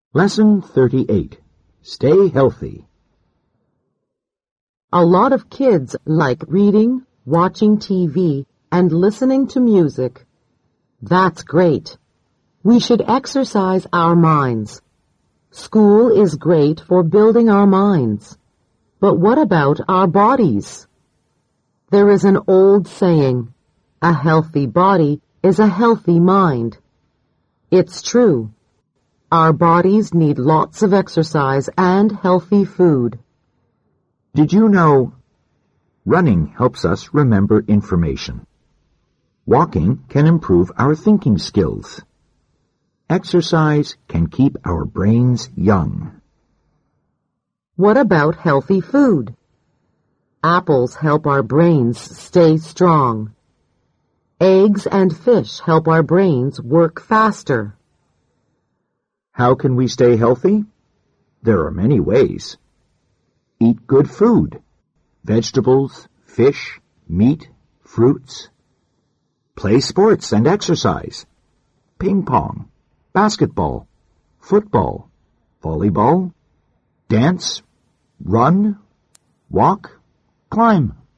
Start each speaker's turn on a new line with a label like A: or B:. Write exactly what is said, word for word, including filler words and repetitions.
A: Lesson thirty-eight. Stay healthy.
B: A lot of kids like reading, watching T V, and listening to music. That's great. We should exercise our minds. School is great for building our minds. But what about our bodies? There is an old saying, a healthy body is a healthy mind. It's true. Our bodies need lots of exercise and healthy food.
A: Did you know running helps us remember information? Walking can improve our thinking skills. Exercise can keep our brains young.
B: What about healthy food? Apples help our brains stay strong. Eggs and fish help our brains work faster.
A: How can we stay healthy? There are many ways. Eat good food. Vegetables, fish, meat, fruits. Play sports and exercise. Ping pong, basketball, football, volleyball, dance, run, walk, climb.